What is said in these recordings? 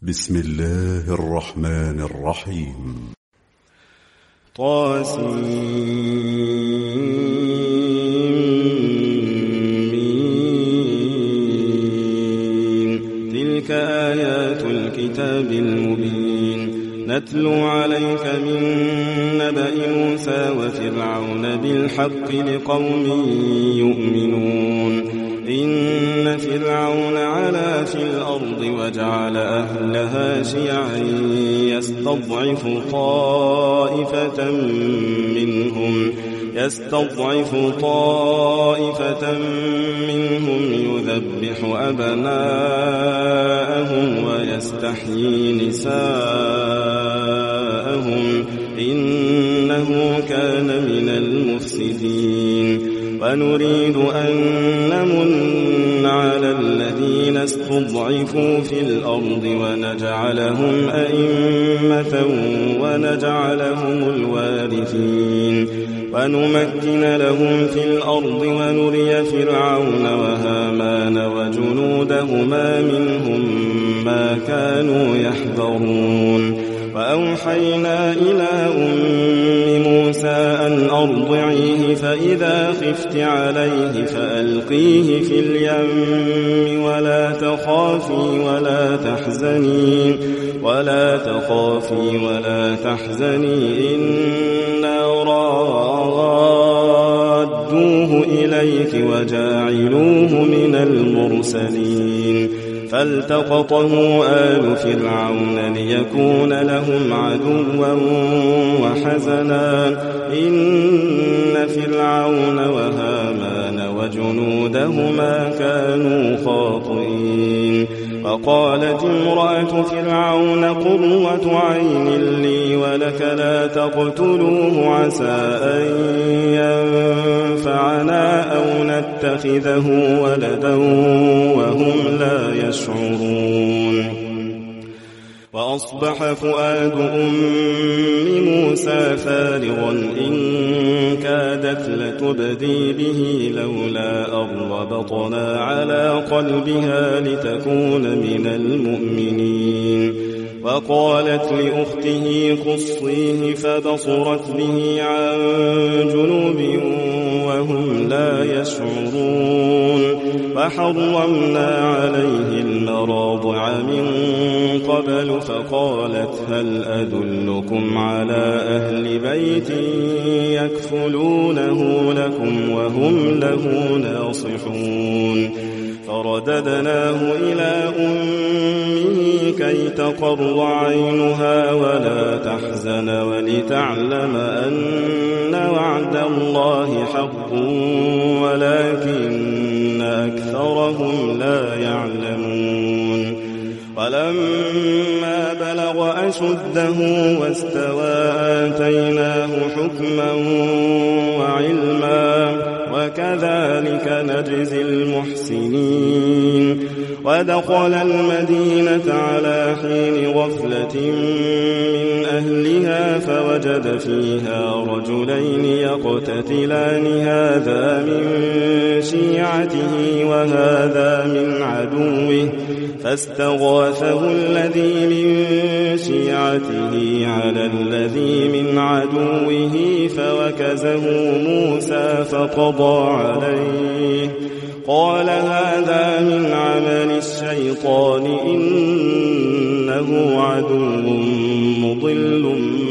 بسم الله الرحمن الرحيم. طاسمين. تلك آيات الكتاب المبين نتلو عليك من نبأ موسى وفرعون بالحق لقوم يؤمنون. إن فرعون علا في الأرض وجعل أهلها شيعا يستضعف طائفة منهم يذبح أبناءهم ويستحيي نساءهم إنه كان من المفسدين. ونريد أن نمن على الذين استضعفوا في الأرض ونجعلهم أئمة ونجعلهم الوارثين ونمكن لهم في الأرض ونري فرعون وهامان وجنودهما منهم ما كانوا يحذرون. وأوحينا إلى موسى أن أرضعيه فإذا خفت عليه فألقيه في اليم ولا تخافي ولا تحزني إنا رادوه إليك وجاعلوه من المرسلين. فالتقطه آل فرعون ليكون لهم عدوا وحزنا إن فرعون وهامان وجنودهما كانوا خاطئين. وقالت امرأة فرعون قرة عين لي ولك لا تقتلوه عسى أن ينفعنا أو نتخذه ولدا وهم لا يشعرون. وأصبح فؤاد موسى فارغا إن كادت لتبدي به لولا أن ربطنا على قلبها لتكون من المؤمنين. وقالت لأخته قصيه فبصرت به عن جنوب وهم لا يشعرون. فحرمنا عليه المراضع من قبل فقالت هل أدلكم على أهل بيت يكفلونه لكم وهم له ناصحون. فرددناه إلى أمه كي تقر عينها ولا تحزن ولتعلم أن وعد الله حق ولكن أكثرهم لا يعلمون. ولما بلغ أشده واستوى آتيناه حكما وعلما وكذلك نجزي المحسنين. ودخل المدينة على حين غفلة من أهلها فوجد فيها رجلين يقتتلان هذا من شيعته وهذا من عدوه فاستغاثه الذي من شيعته على الذي من عدوه فوكزه موسى فقضى عليه. قال هذا من عمل الشيطان إنه عدو مضل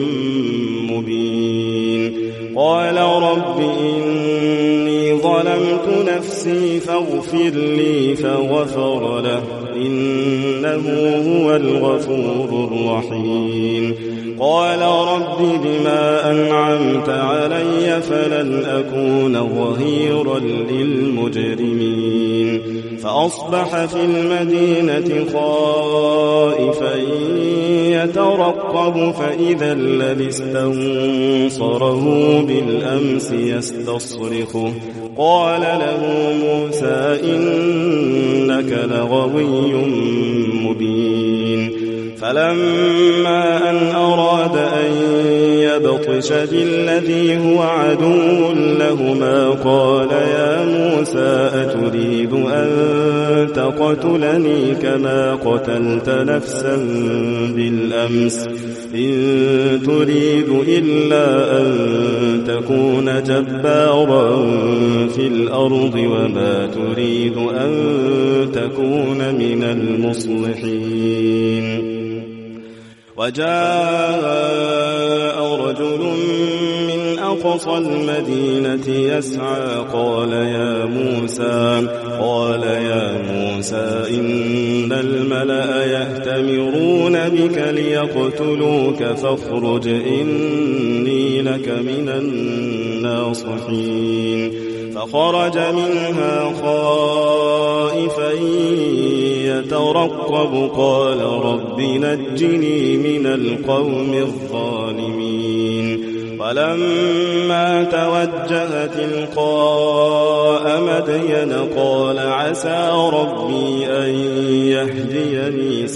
مبين. قال رب إني ظلمت نفسي فاغفر لي فغفر له إنه هو الغفور الرحيم. قال رب بما أنعمت علي فلن أكون ظهيرا للمجرمين. فأصبح في المدينة خائفا يترقب فإذا الذي استنصره بالأمس يستصرخه. قال له موسى إنك لغوي مبين. فلما أن أراد أن ليبطش بالذي هو عدو لهما قال يا موسى أتريد أن تقتلني كما قتلت نفسا بالأمس إن تريد إلا أن تكون جبارا في الأرض وما تريد أن تكون من المصلحين. وجاء رجل من أقصى المدينة يسعى قال يا موسى إن الملأ يأتمرون بك ليقتلوك فاخرج إني لك من الناصحين. فخرج منها خائفا يترقب قال رب نجني من القوم الظالمين. ولما توجه تلقاء مدين قال عسى ربي أن يهديني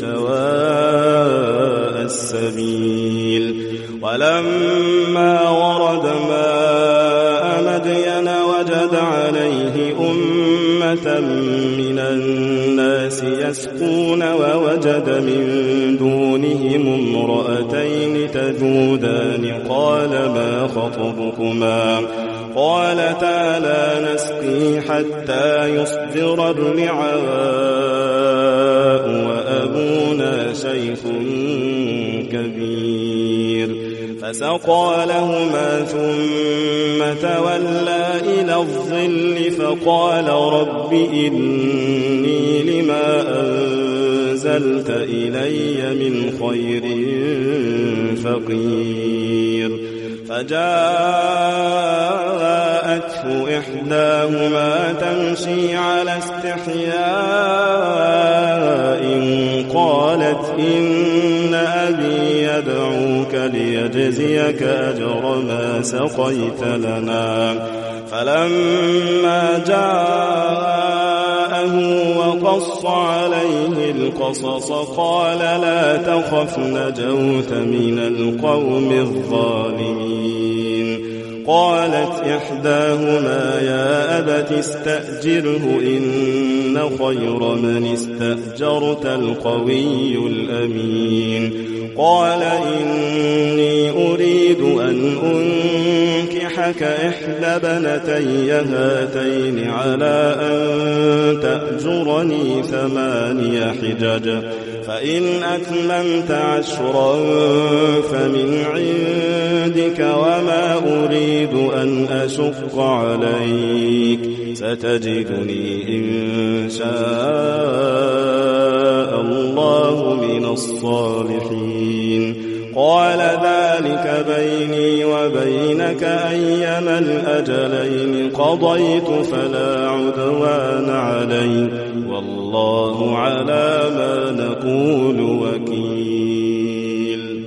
سواء السبيل. ولما ورد ماء مدين وجد عليه أمة من الناس يسقون ووجد من دونهم امرأتين تذودان قال ما خطبكما قالتا لا نسقي حتى يصدر الرعاء وأبونا شيخ كبير. فسقى لهما ثم تولى إلى الظل فقال رب إني لما أنزلت إلي من خير فقير. فجاءته إحداهما تمشي على استحياء قالت إن أبي يدعوك ليجزيك أجر ما سقيت لنا. فلما جاءه وقص عليه القصص قال لا تخف نجوت من القوم الظالمين. قالت إحداهما يا أبت استأجره إن خير من استأجرت القوي الأمين. قال إني أريد أن أنكحك إحدى بنتي هاتين على أن تأجرني 8 حجج فإن أتممت 10 فمن عندك وما أريد أن أشق عليك ستجدني إن شاء الله من الصالحين. قال ذلك بيني وبينك أيما الأجلين قضيت فلا عدوان علي والله على ما نقول وكيل.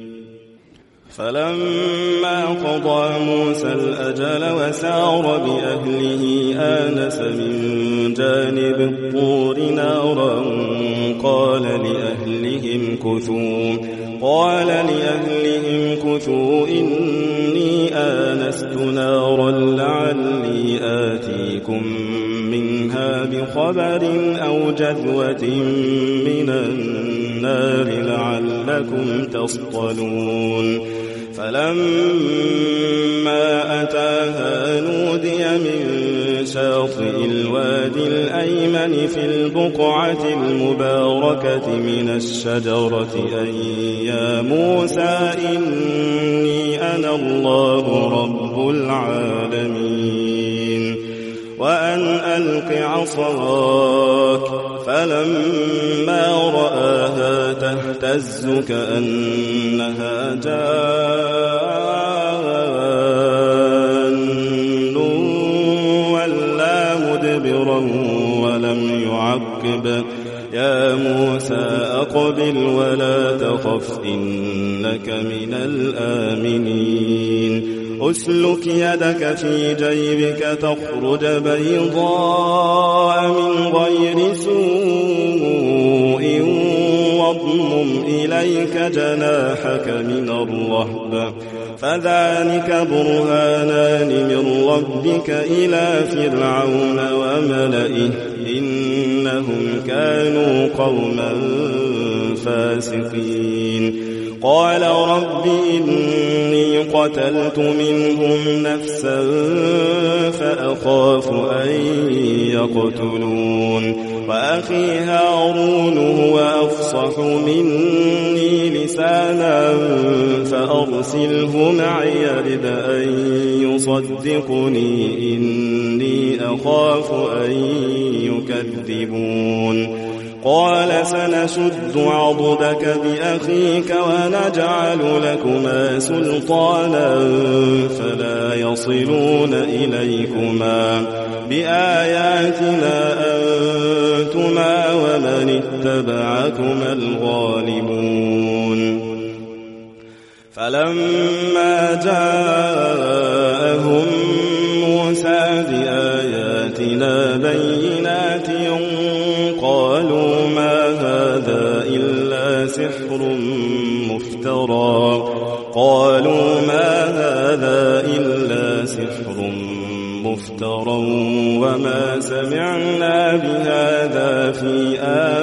فلما قضى موسى الأجل وسار بأهله آنس من جانب الطور نارا قال لأهلهم كثوا إني آنست نارا لعلي آتيكم منها بخبر أو جذوة من النار لعلكم تصطلون. فلما أتاها نودي من شاطئ الوادي الأيمن في البقعة المباركة من الشجرة أن يا موسى إني أنا الله رب العالمين وأن ألق عصاك. فلما رآها تهتز كأنها جان ولا مدبرا ولم يعقب. يا موسى أقبل ولا تخف إنك من الآمنين. أسلك يدك في جيبك تخرج بيضاء من غير سوء واضمم واضمم إليك جناحك من الرهب فذلك برهانان من ربك إلى فرعون وملئه إنهم كانوا قوما فاسقين قال رب إني قتلت منهم نفسا فأخاف أن يقتلون وأخي هارون هو أفصح مني لسانا فأرسله معي رد أن يصدقني إني أخاف أن يكذبون قال سنشد عضدك بأخيك ونجعل لكما سلطانا فلا يصلون إليكما بآياتنا أنتما ومن اتبعكما الغالبون فلما جاءهم موسى بآياتنا بينات قالوا ما هذا إلا سحر مفترى وما سمعنا بهذا في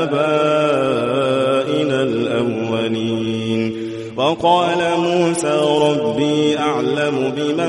آبائنا الأولين وقال موسى ربي أعلم بمن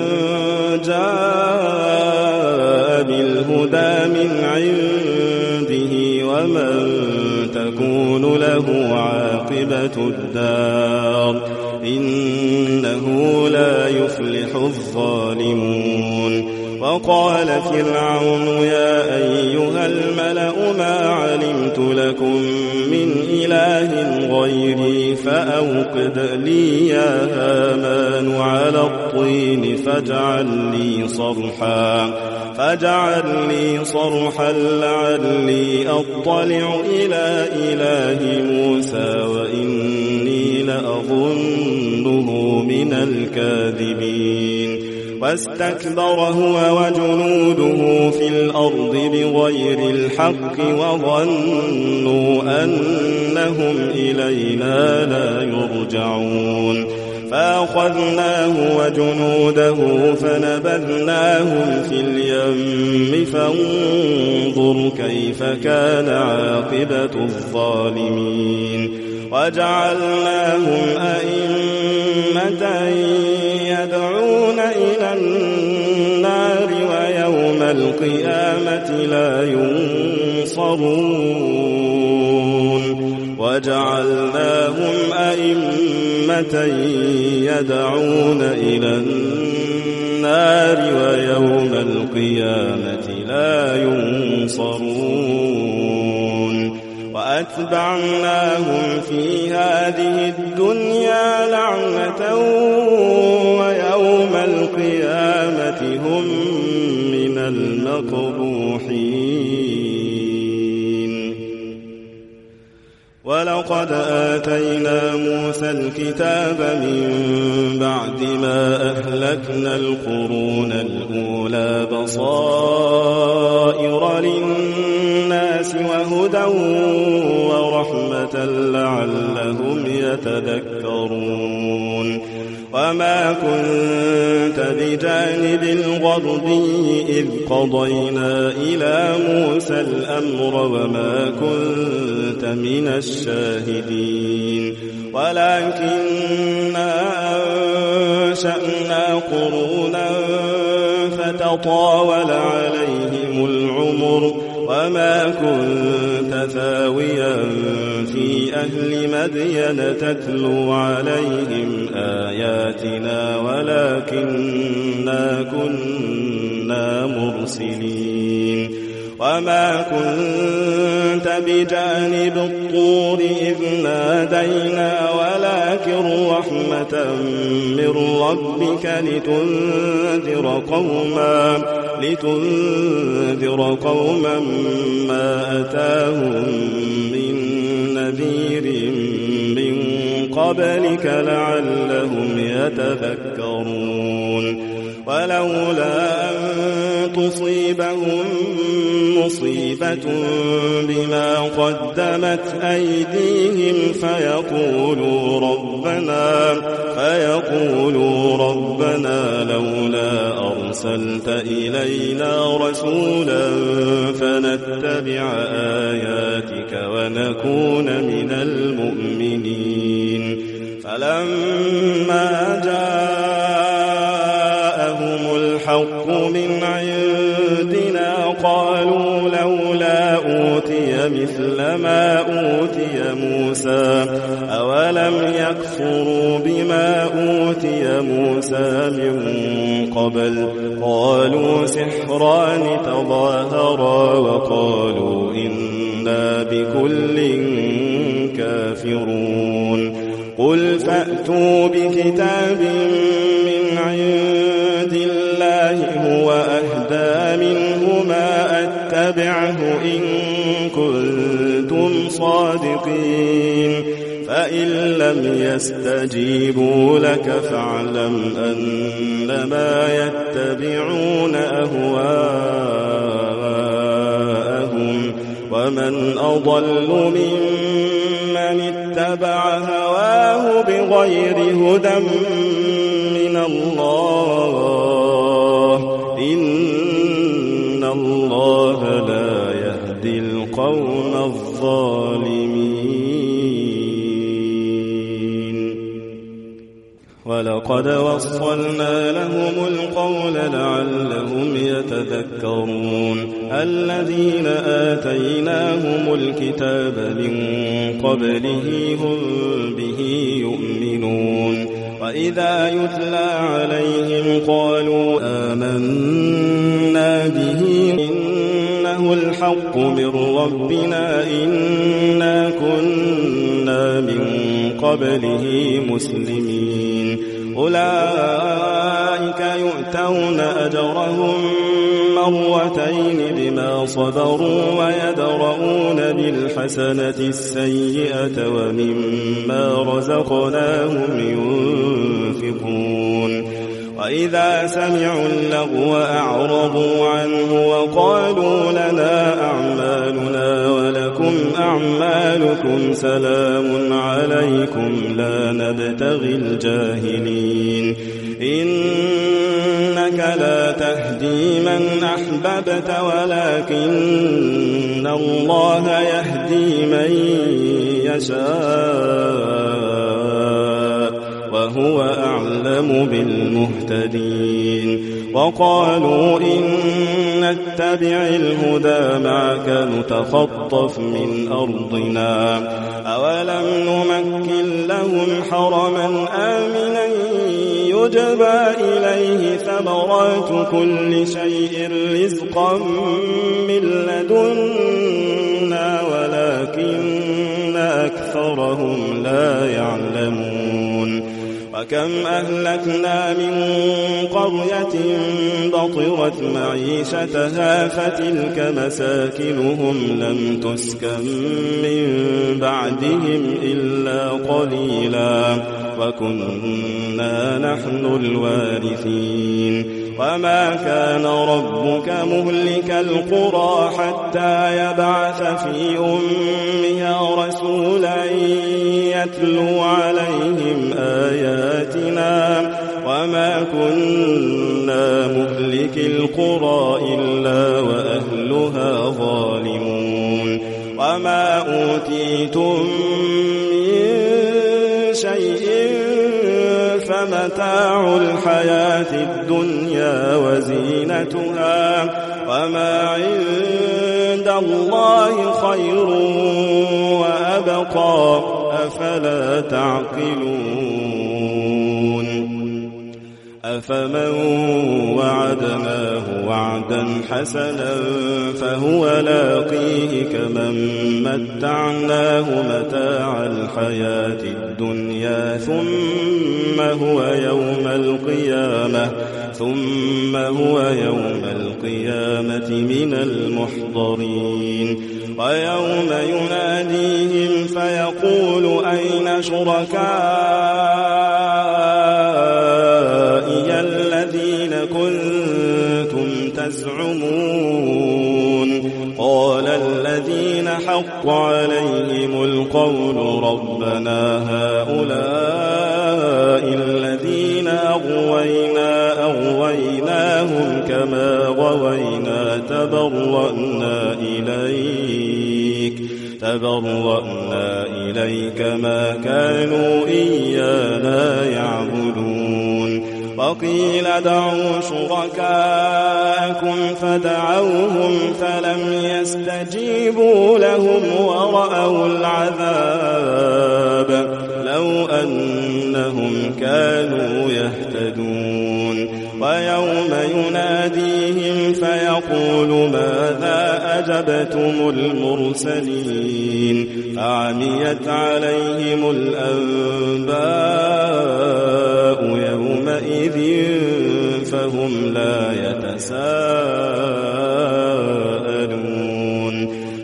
جاء بالهدى من عنده ومن تكون له عاقبة الدار إنه لا يفلح الظالمون وقال فرعون يا أيها الملأ ما علمت لكم من إله غيري فأوقد لي يا هامان على الطين فاجعل لي صرحا لعلي أطلع إلى إله موسى وإني لأظنه من الكاذبين واستكبر هو وجنوده في الأرض بغير الحق وظنوا أنهم إلينا لا يرجعون فأخذناه وجنوده فنبذناهم في اليم فانظر كيف كان عاقبة الظالمين وجعلناهم أئمة يدعون إلى النار ويوم القيامة لا ينصرون وجعلناهم أئمة يدعون إلى النار ويوم القيامة لا ينصرون وأتبعناهم في هذه الدنيا لعنة ويوم القيامة هم من المقبوحين ولقد آتينا موسى الكتاب من بعد ما أهلكنا القرون الأولى بصائر للناس وهدى ورحمة لعلهم يتذكرون وما كنت بجانب الغربي إذ قضينا إلى موسى الأمر وما كنت من الشاهدين ولكننا أنشأنا قرونا فتطاول عليهم العمر وما كنت ثاويا في أهل مدين تتلو عليهم آياتنا ولكننا كنا مرسلين وما كنت بجانب الطور إذ نادينا ولكن رحمة من ربك لتنذر قوما ما أتاهم من نذير من قبلك لعلهم يتذكرون ولولا أن تصيبهم مصيبة بما قدمت أيديهم فيقولوا ربنا لولا أرسلت إلينا رسولا فنتبع آياتك ونكون من المؤمنين. فلما جاءهم الحق من عندنا قالوا لولا أوتي مثل ما أوتي موسى أولم يكفروا بما أوتي موسى من قبل قالوا سحران تظاهرا وقالوا إنا بكل كافرون. قل فأتوا بكتاب من عند الله هو أهدى منهما أتبعه إن كنتم صادقين فإن لم يستجيبوا لك فاعلم أنما يتبعون أهواءهم ومن أضل ممن اتبع هواه بغير هدى من الله إن الله لا يهدي القوم الظالمين. ولقد وصلنا لهم القول لعلهم يتذكرون. الذين آتيناهم الكتاب من قبله هم به يؤمنون. وإذا يتلى عليهم قالوا آمنا به إنه الحق من ربنا إنا كنا من قبله مسلمين. أولئك يؤتون أجرهم مرتين بما صبروا ويدرؤون بالحسنة السيئة ومما رزقناهم ينفقون. وإذا سمعوا اللغو أعرضوا عنه وقالوا لنا أعمالنا ولكم أعمالكم سلام عليكم لا نبتغي الجاهلين. إنك لا تهدي من أحببت ولكن الله يهدي من يشاء وهو أعلم بالمهتدين. وقالوا إن نتبع الهدى معك نتخطف من أرضنا أولم نمكن لهم حرما آمنا يجبى إليه ثمرات كل شيء رزقا من لدنا ولكن أكثرهم لا يعلمون. وكم أهلكنا من قرية بطرت معيشتها فتلك مساكنهم لم تسكن من بعدهم إلا قليلا وكنا نحن الوارثين. وما كان ربك مهلك القرى حتى يبعث في أمها رسولا يتلو عليهم آياتنا وما كنا مهلك القرى إلا وأهلها ظالمون. وما أوتيتم من شيء فمتاع الحياة الدنيا وزينتها وما عند الله خير وأبقى أفلا تعقلون. أفمن وعدناه وعدا حسنا فهو لاقيه كمن متعناه متاع الحياة الدنيا ثم هو يوم القيامة من المحضرين. ويوم يناديهم فيقول أين شركائي الذين كنتم تزعمون قال الذين حق عليهم القول ربنا هؤلاء الذين أغويناهم كما غوينا تبرأنا إليك ما كانوا إيانا يعبدون وقيل دعوا شركاءكم فدعوهم فلم يستجيبوا لهم ورأوا العذاب لو أنهم كانوا يهتدون ويوم يناديهم فيقول ماذا أجبتم المرسلين فعميت عليهم الأنباء يومئذ فهم لا يتساءلون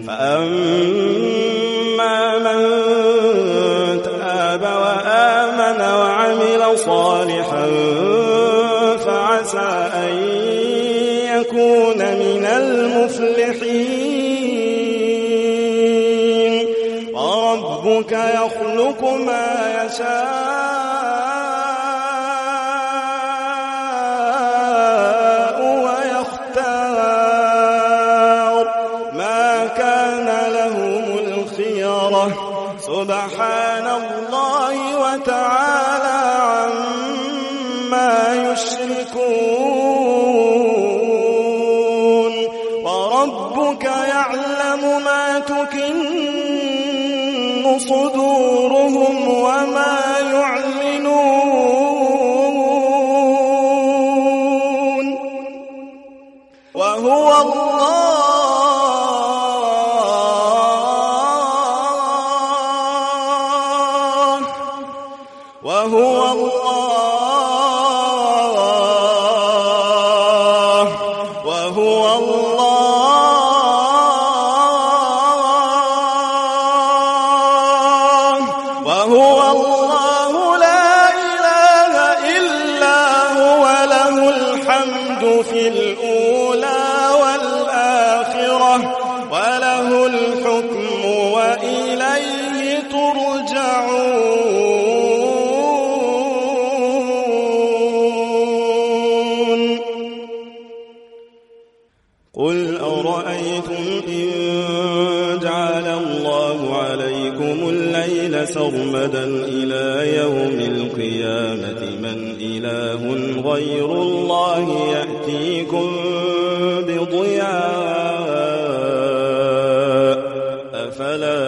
فأما من تاب وآمن وعمل صالحا فعسى أن يكون من المفلحين وربك يخلق ما يشاء ويختار ما كان لهم الخيرة سبحان الله وتعالى عما يشركون وربك يعلم ما تكن صدورهم وما يعلنون وهو الله لا إله إلا هو له الحمد في الأولى والآخرة وله الحكم وإليه ترجعون قل أرأيتم إن جعل الله عليكم الليل سرمدا إلى يوم القيامة من إله غير الله يأتيكم بضياء أفلا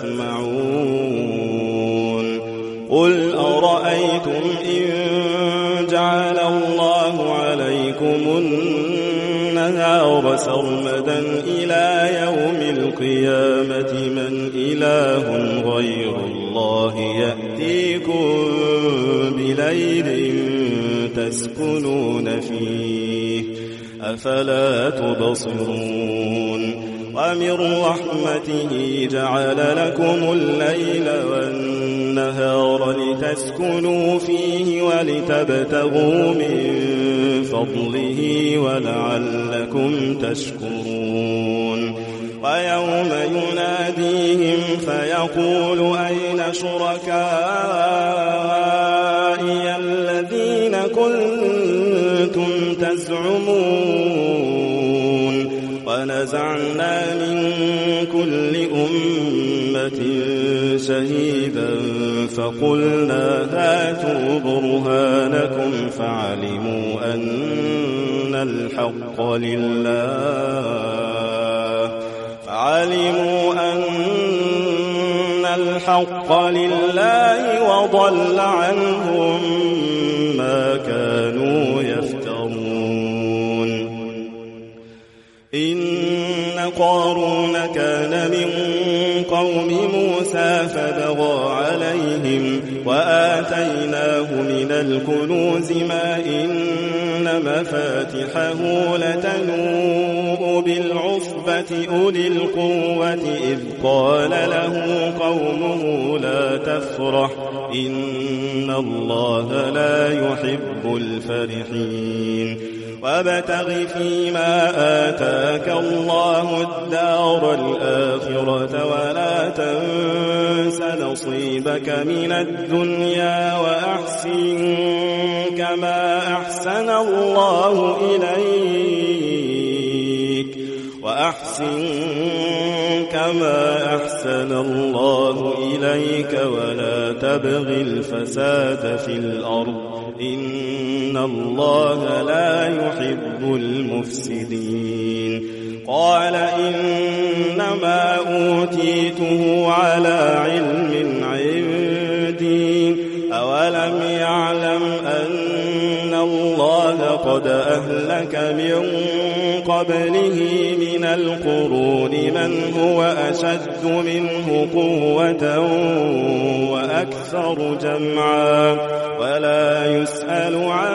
تسمعون قل أرأيتم إن جعل الله عليكم النهار سرمدا إلى يوم القيامة من إله غير الله يأتيكم بليل تسكنون فيه أفلا تبصرون ومن رحمته جعل لكم الليل والنهار لتسكنوا فيه ولتبتغوا من فضله ولعلكم تشكرون ويوم يناديهم فيقول أين شركائي الذين كنتم تزعمون ونزعنا من كل أمة شهيدا فقلنا هاتوا برهانكم فعلموا أن الحق لله وضل عنهم ما كانوا يفترون إن قارون كان من قوم موسى فبغى عليهم وآتيناه من الكنوز ما إن مفاتحه لتنوء بالعصبة أولي القوة إذ قال له قومه لا تفرح إن الله لا يحب الفرحين وابتغ فيما آتاك الله الدار الآخرة ولا تنس نصيبك من الدنيا وأحسن كما أحسن الله إليك ولا تبغ الفساد في الأرض إن الله لا يحب المفسدين. قال إنما أوتيته على علم عندي أولم يعلم أن الله قد أهلك من قبله من القرون من هو أشد منه قوة وأكثر جمعا ولا يسأل عن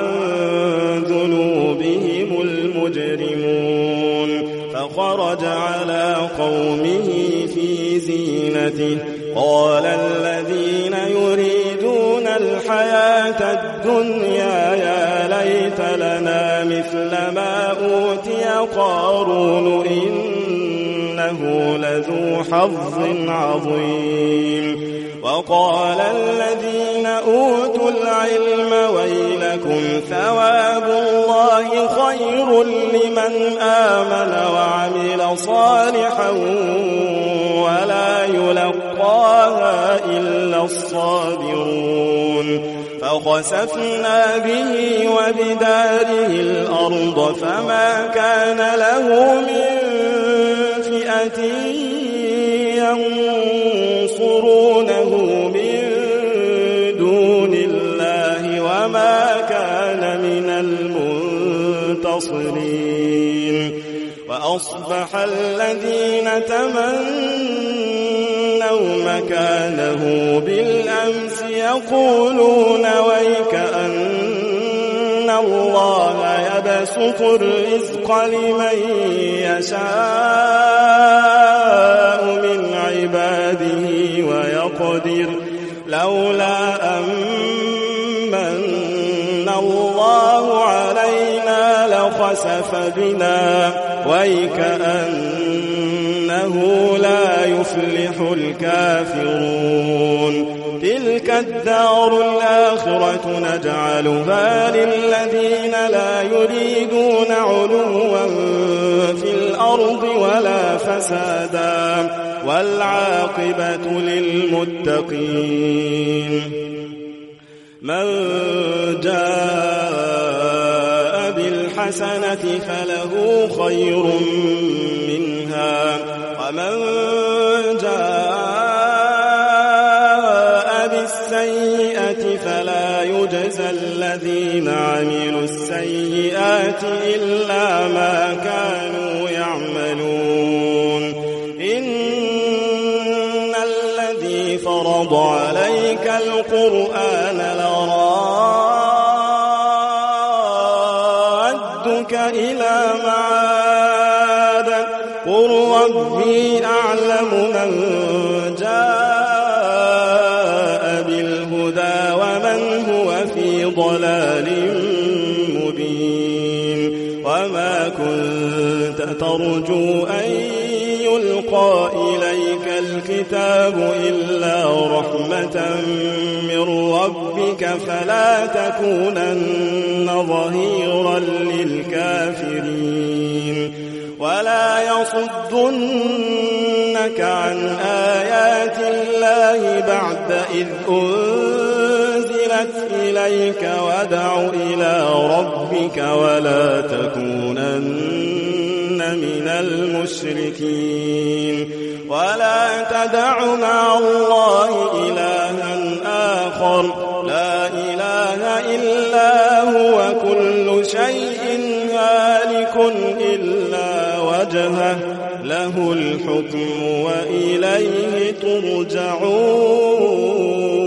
ذنوبهم المجرمون. فخرج على قومه في زينته قال الذين يريدون الحياة الدنيا يا ليت لنا مثل ما أوتي قارون إنه لذو حظ عظيم. وقال الذين أوتوا العلم ويلكم ثواب الله خير لمن آمن وعمل صالحا ولا يلقاها إلا الصابرون. فخسفنا به وبداره الأرض فما كان له من فئة ينصرونه من دون الله وما كان من المنتصرين. وأصبح الذين تمنوا مكانه بالأمس يقولون ويكأن الله يبسط الرزق لمن يشاء من عباده ويقدر لولا أمن الله علينا لخسف بنا ويكأنه لا يفلح الكافرون. تلك الدار الآخرة نجعلها للذين لا يريدون علوا في الأرض ولا فسادا والعاقبة للمتقين. من جاء بالحسنة فله خير منها ومن جاء بالسيئة فلا يجزى الذين عملوا السيئات إلا ما كانوا يعملون. إن الذي فرض عليك القرآن لرادك إلى معاد قل ربي أعلم من جاء بالهدى ومن هو في ضلال مبين. وما كنت ترجو أن يلقى إليك الكتاب إلا رحمة من ربك فلا تكونن ظهيرا للكافرين. ولا يصدنك عن آيات الله بعد إذ أنزلت إليك وادع إلى ربك ولا تكونن من المشركين. ولا تدع مع الله إلها آخر لا إله إلا هو كل شيء هالك إلا وجهه له الحكم وإليه ترجعون.